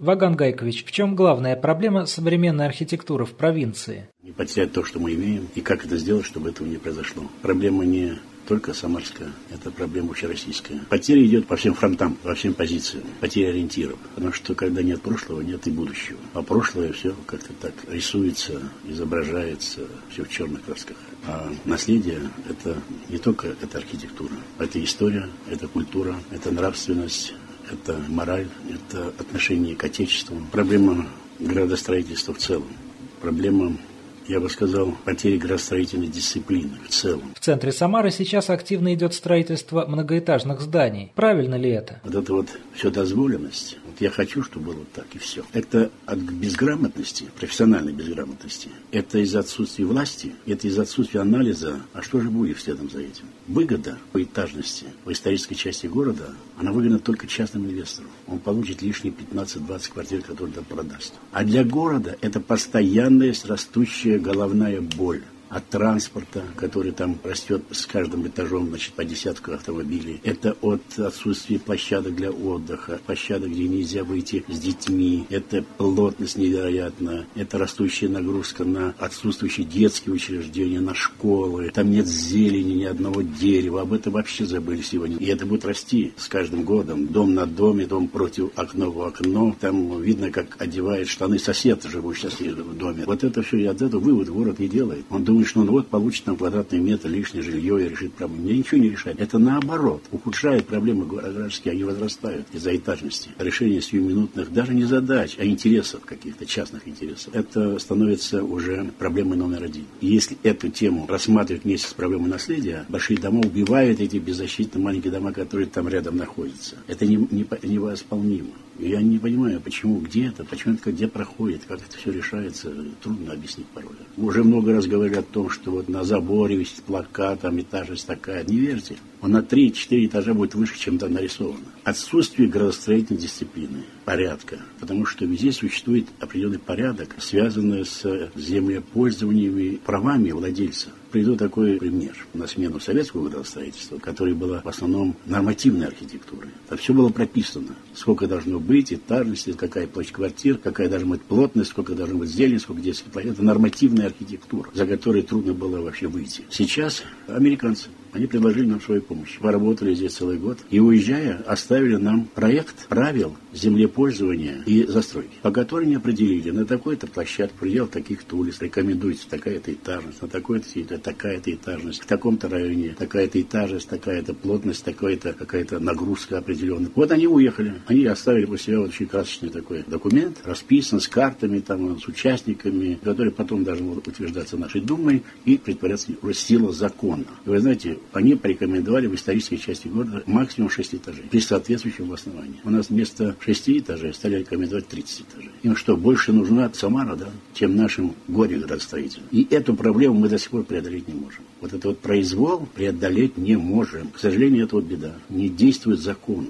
Ваган Гайкович, в чем главная проблема современной архитектуры в провинции? Не потерять то, что мы имеем, и как это сделать, чтобы этого не произошло. Проблема не только самарская, это проблема общероссийская. Потеря идет по всем фронтам, по всем позициям. Потеря ориентиров. Потому что когда нет прошлого, нет и будущего. А прошлое все как-то так рисуется, изображается, все в черных красках. А наследие – это не только это архитектура. Это история, это культура, это нравственность, это мораль, это отношение к отечеству. Проблема градостроительства в целом. Проблема, я бы сказал, потери градостроительной дисциплины в целом. В центре Самары сейчас активно идет строительство многоэтажных зданий. Правильно ли это? Вот это вот все дозволенность. Вот я хочу, чтобы было так, и все. Это от безграмотности, профессиональной безграмотности. Это из-за отсутствия власти, это из-за отсутствия анализа. А что же будет следом за этим? Выгода по этажности в исторической части города, она выгодна только частным инвесторам. Он получит лишние 15-20 квартир, которые там продаст. А для города это постоянная растущая головная боль от транспорта, который там растет с каждым этажом, значит, по десятку автомобилей. Это от отсутствия площадок для отдыха, площадок, где нельзя выйти с детьми. Это плотность невероятная. Это растущая нагрузка на отсутствующие детские учреждения, на школы. Там нет зелени, ни одного дерева. Об этом вообще забыли сегодня. И это будет расти с каждым годом. Дом на доме, дом против окна в окно. Там видно, как одевает штаны сосед, живущий в доме. Вот это все, и от этого вывод город не делает. Он думает, что он вот получит там квадратный метр, лишнее жилье и решит проблему. Мне ничего не решает. Это наоборот. Ухудшает проблемы гражданские, они возрастают из-за этажности. Решение сиюминутных даже не задач, а интересов каких-то, частных интересов. Это становится уже проблемой номер один. И если эту тему рассматривать вместе с проблемой наследия, большие дома убивают эти беззащитные маленькие дома, которые там рядом находятся. Это невосполнимо. Я не понимаю, почему, где это, где проходит, как это все решается, трудно объяснить порой. Уже много раз говорили о том, что вот на заборе висит плакат, там этажность такая. Не верьте, он на 3-4 этажа будет выше, чем там нарисовано. Отсутствие градостроительной дисциплины, порядка, потому что везде существует определенный порядок, связанный с землепользованиями, правами владельца. Приведу такой пример. На смену советского градостроительства, которое было в основном нормативной архитектурой. Там все было прописано. Сколько должно быть, этажности, какая площадь квартир, какая должна быть плотность, сколько должно быть зелень, сколько детских площадей. Это нормативная архитектура, за которой трудно было вообще выйти. Сейчас американцы, они предложили нам свою помощь. Поработали здесь целый год. И, уезжая, оставили нам проект правил землепользования и застройки, по которым не определили на такой-то площадке, в пределах таких-то улиц, рекомендуется такая-то этажность, на такой-то такая-то этажность, в таком-то районе такая-то этажность, такая-то плотность, такая-то какая-то нагрузка определенная. Вот они уехали. Они оставили после себя очень красочный такой документ, расписан с картами, там, с участниками, который потом должен утверждаться нашей Думой и притворяться в силу закона. И вы знаете, они порекомендовали в исторической части города максимум 6 этажей, при соответствующем основании. У нас вместо 6 этажей стали рекомендовать 30 этажей. Им что, больше нужна Самара, да, чем нашим горе-градостроителям? И эту проблему мы до сих пор преодолеть не можем. Вот это вот произвол преодолеть не можем. К сожалению, это вот беда. Не действуют законы,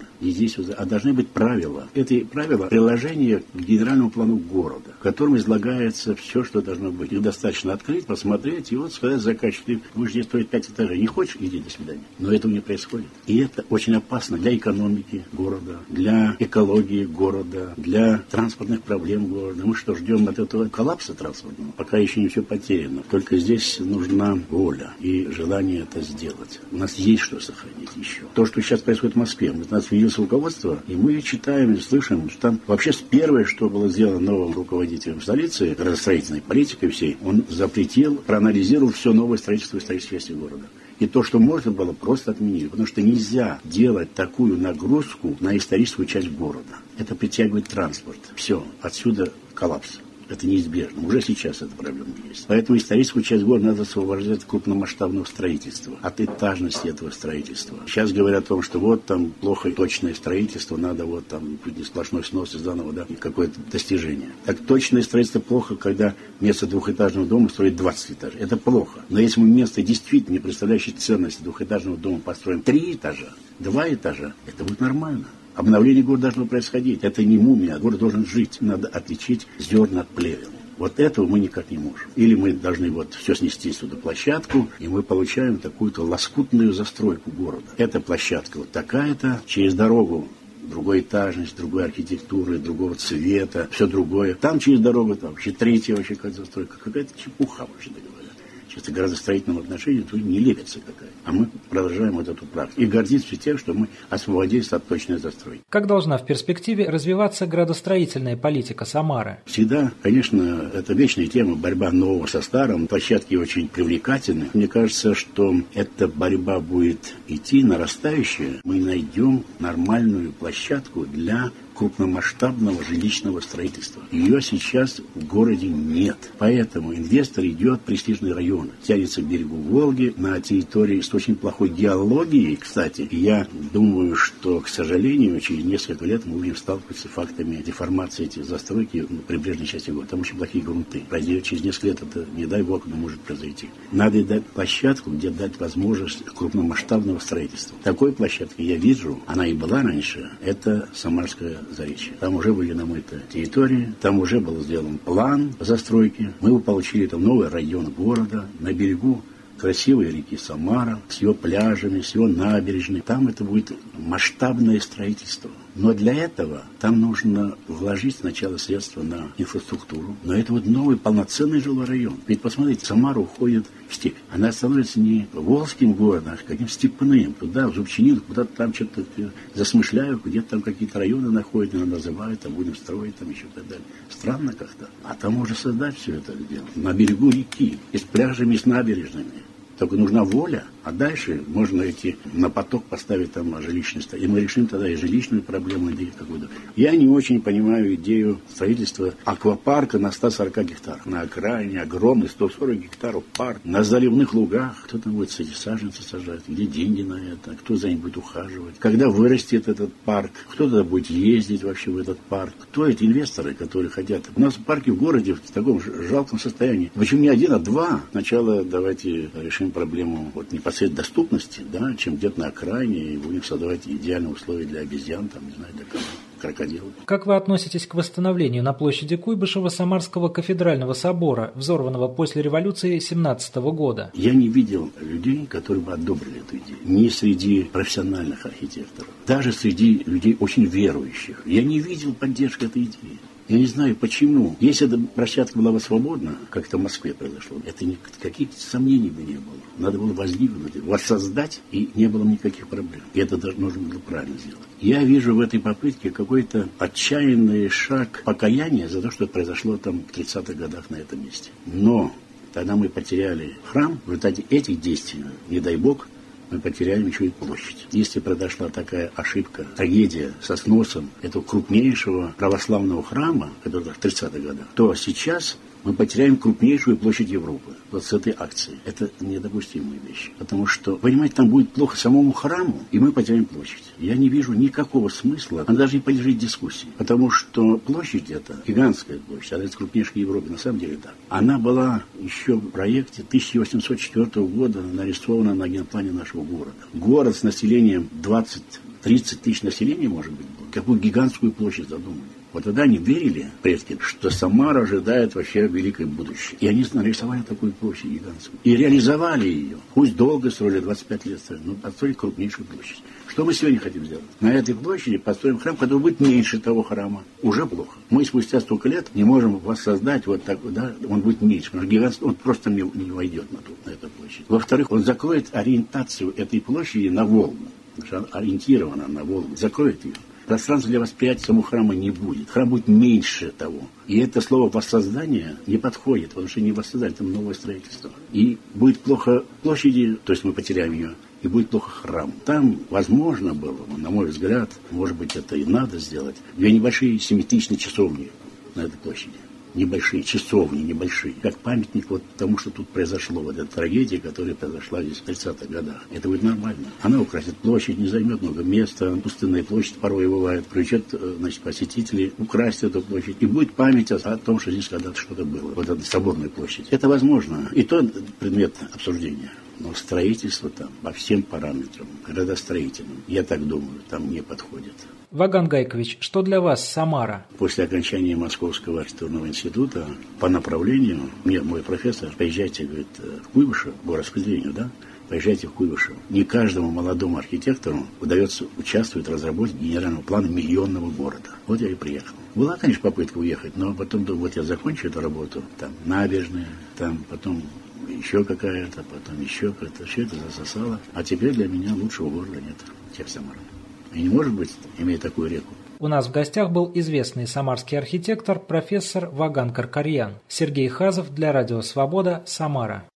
а должны быть правила. Эти правила — приложение к генеральному плану города, в котором излагается все, что должно быть. Их достаточно открыть, посмотреть и вот сказать заказчику: ты будешь здесь строить 5 этажей. Не хочешь — иди, до свидания. Но этого не происходит. И это очень опасно для экономики города, для экологии города, для транспортных проблем города. Мы что, ждем от этого коллапса транспортного? Пока еще не все потеряно. Только здесь нужна воля и желание это сделать. У нас есть что сохранить еще. То, что сейчас происходит в Москве, у нас виделось руководство, и мы читаем и слышим, что там вообще первое, что было сделано новым руководителем столицы, градостроительной политикой всей, он запретил, проанализировал все новое строительство исторической части города. И то, что можно было, просто отменили. Потому что нельзя делать такую нагрузку на историческую часть города. Это притягивает транспорт. Все, отсюда коллапс. Это неизбежно. Уже сейчас эта проблема есть. Поэтому историческую часть города надо освобождать от крупномасштабного строительства, от этажности этого строительства. Сейчас говорят о том, что вот там плохо точное строительство, надо вот там не сплошной снос и заново, да, какое-то достижение. Так точное строительство плохо, когда вместо двухэтажного дома строить 20 этажей. Это плохо. Но если мы вместо действительно не представляющей ценности двухэтажного дома построим 3 этажа, 2 этажа, это будет нормально. Обновление города должно происходить. Это не мумия, город должен жить. Надо отличить зерна от плевел. Вот этого мы никак не можем. Или мы должны вот все снести сюда площадку, и мы получаем такую-то лоскутную застройку города. Эта площадка вот такая-то, через дорогу другой этажности, другой архитектуры, другого цвета, все другое. Там через дорогу, там вообще третья вообще какая-то застройка, какая-то чепуха вообще говоря. Чисто градостроительном отношении тут не лепится какая. А мы продолжаем вот эту практику. И гордимся тем, что мы освободились от точной застройки. Как должна в перспективе развиваться градостроительная политика Самары? Всегда, конечно, это вечная тема, борьба нового со старым. Площадки очень привлекательны. Мне кажется, что эта борьба будет идти нарастающая. Мы найдем нормальную площадку для крупномасштабного жилищного строительства. Ее сейчас в городе нет. Поэтому инвестор идет в престижные районы. Тянется к берегу Волги на территории с очень плохой геологией, кстати. И я думаю, что, к сожалению, через несколько лет мы будем сталкиваться с фактами деформации этих застройки в прибрежной части города. Там очень плохие грунты. Пройдет через несколько лет это, не дай бог, но может произойти. Надо дать площадку, где дать возможность крупномасштабного строительства. Такой площадки я вижу, она и была раньше, это Самарская Заречье. Там уже были намыты территории, там уже был сделан план застройки. Мы получили там новый район города на берегу красивой реки Самара, с ее пляжами, с ее набережной. Там это будет масштабное строительство. Но для этого там нужно вложить сначала средства на инфраструктуру. Но это вот новый полноценный жилой район. Ведь посмотрите, Самара уходит в степь. Она становится не волжским городом, а каким степным. Туда, в Зубчинину, куда-то там что-то засмышляют, где-то там какие-то районы находят, называют, там будем строить, там еще так далее. Странно как-то. А там можно создать все это дело. На берегу реки, и с пляжами, и с набережными. Только нужна воля, а дальше можно на поток поставить там жилищный строительство. И мы решим тогда и жилищную проблему, и какую-то. Я не очень понимаю идею строительства аквапарка на 140 гектарах. На окраине огромный 140 гектаров парк, на заливных лугах. Кто там будет эти саженцы сажать? Где деньги на это? Кто за ним будет ухаживать? Когда вырастет этот парк? Кто туда будет ездить вообще в этот парк? Кто эти инвесторы, которые хотят? У нас парки в городе в таком жалком состоянии. Почему не один, а два? Сначала давайте решим проблему непосредственно доступности, да, чем где-то на окраине, и будем создавать идеальные условия для обезьян, там, не знаю, для крокодилов. Как вы относитесь к восстановлению на площади Куйбышева Самарского кафедрального собора, взорванного после революции 1917 года? Я не видел людей, которые бы одобрили эту идею. Ни среди профессиональных архитекторов, даже среди людей очень верующих. Я не видел поддержки этой идеи. Я не знаю, почему. Если эта площадка была бы свободна, как это в Москве произошло, это никаких сомнений бы не было. Надо было воздвигнуть, воссоздать, и не было никаких проблем. И это даже нужно было правильно сделать. Я вижу в этой попытке какой-то отчаянный шаг покаяния за то, что произошло там в 30-х годах на этом месте. Но тогда мы потеряли храм. В результате этих действий, не дай бог, мы потеряем еще и площадь. Если произошла такая ошибка, трагедия со сносом этого крупнейшего православного храма, который в 30-х годах, то сейчас мы потеряем крупнейшую площадь Европы вот с этой акцией. Это недопустимые вещи. Потому что, понимаете, там будет плохо самому храму, и мы потеряем площадь. Я не вижу никакого смысла, она даже не подлежит дискуссии. Потому что площадь эта, гигантская площадь, она из крупнейшей Европы, на самом деле так. Она была еще в проекте 1804 года нарисована на генплане нашего города. Город с населением 20-30 тысяч населения, может быть, был. Какую гигантскую площадь задумали. Вот тогда они верили, предки, что Самара ожидает вообще великое будущее. И они нарисовали такую площадь гигантскую. И реализовали ее. Пусть долго строили, 25 лет строили, но построили крупнейшую площадь. Что мы сегодня хотим сделать? На этой площади построим храм, который будет меньше того храма. Уже плохо. Мы спустя столько лет не можем воссоздать вот так, да, он будет меньше. Потому что гигантский, он просто не войдет на эту площадь. Во-вторых, он закроет ориентацию этой площади на Волгу. Потому что она ориентирована на Волгу. Закроет ее. Пространства для восприятия самого храма не будет. Храм будет меньше того. И это слово «воссоздание» не подходит, потому что не воссоздали, там новое строительство. И будет плохо площади, то есть мы потеряем ее, и будет плохо храм. Там возможно было, на мой взгляд, может быть, это и надо сделать, две небольшие 7-тысячные часовни на этой площади. Небольшие, часовни небольшие, как памятник вот тому, что тут произошло, вот эта трагедия, которая произошла здесь в 30-х годах. Это будет нормально. Она украсит площадь, не займет много места, пустынная площадь порой бывает, привлечет, значит, посетителей, украсит эту площадь, и будет память о том, что здесь когда-то что-то было. Вот эта соборная площадь. Это возможно. И то предмет обсуждения. Но строительство там по всем параметрам, градостроительным, я так думаю, там не подходит. Ваган Гайкович, что для вас Самара? После окончания Московского архитектурного института по направлению, мне мой профессор, поезжайте, говорит, в Куйбышев, по распределению, да, Поезжайте в Куйбышево. Не каждому молодому архитектору удается участвовать в разработке генерального плана миллионного города. Вот я и приехал. Была, конечно, попытка уехать, но потом думаю, вот я закончу эту работу, там набережная, там потом еще какая-то, потом еще какая-то. Все это засосало. А теперь для меня лучшего города нет, чем Самара. И не может быть, имея такую реку. У нас в гостях был известный самарский архитектор, профессор Ваган Каркарьян. Сергей Хазов для Радио Свобода, Самара.